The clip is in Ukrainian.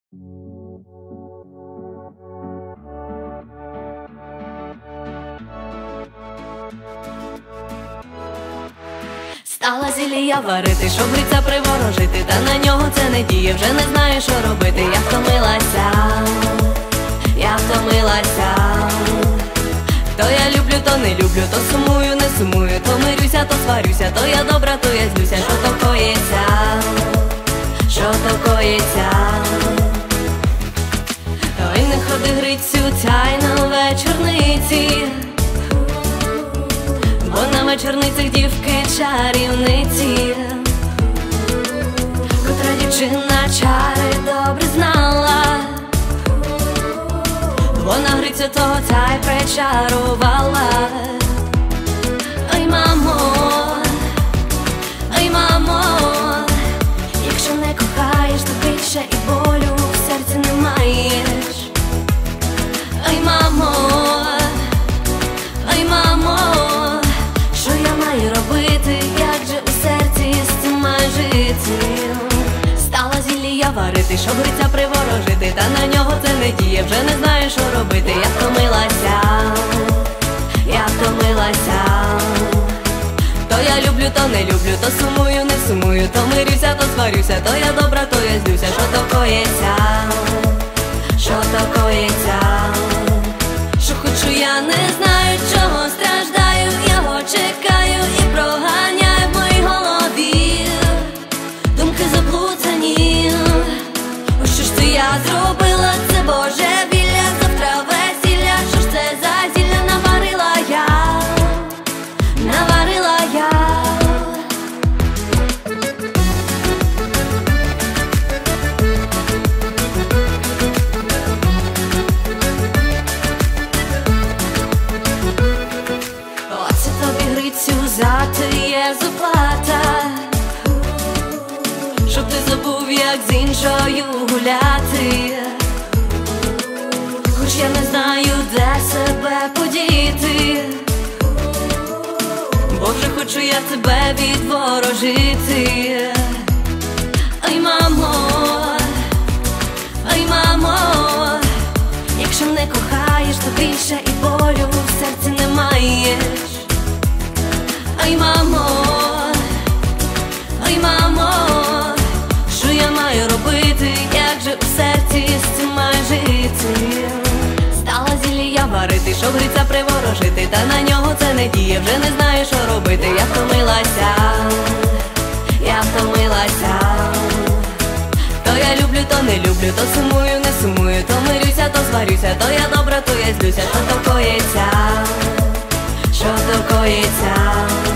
Стала зілля варити, щоб гриця приворожити, та на нього це не діє, вже не знаю, що робити. Я втомилася, то я люблю, то не люблю, то сумую, не сумую, то мирюся, то сварюся, то я добра, то я злюся. Що то коїться, що то коїться? Ой, не ходи, Грицю, цяй на вечорниці, бо на вечорницях дівки чарівниці, котра дівчина чари добре знала, вона Грицю того цяй причарувала. Ой, мамо, якщо не кохаєш, то більше і болю в серці не маєш. Ой, мамо, що я маю робити, як же у серці з цим маю жити? Стала зілля варити, щоб Гриця приворожити, та на нього це не діє, вже не знаю, що робити. Я втомилася, то я люблю, то не люблю, то сумую, не сумую, то мирюся, то сварюся, то я добра, то я злюся. Що то коїться, що то коїться? Що хочу, я не знаю, чого страждаю, я його чекаю і проганяю в моїй голові думки заплутані. О, що ж це я зробила, це божевілля, завтра весілля, що ж це за зілля наварила я? Оце тобі, Грицю, за те є заплата, щоб ти забув, як з іншою гуляти. Хоч я не знаю, де себе подіти, бо вже хочу я тебе відворожити. Ой, мамо, якщо не кохаєш, то більше і болю в серці не маєш. Ой, мамо, що я маю робити, як же у серці з цим маю жити? Стала зілля варити, щоб Гриця приворожити, та на нього це не діє, вже не знаю, що робити. Я втомилася, то я люблю, то не люблю, то сумую, не сумую, то мирюся, то сварюся, то я добра, то я злюся. Що то коїться, що то коїться?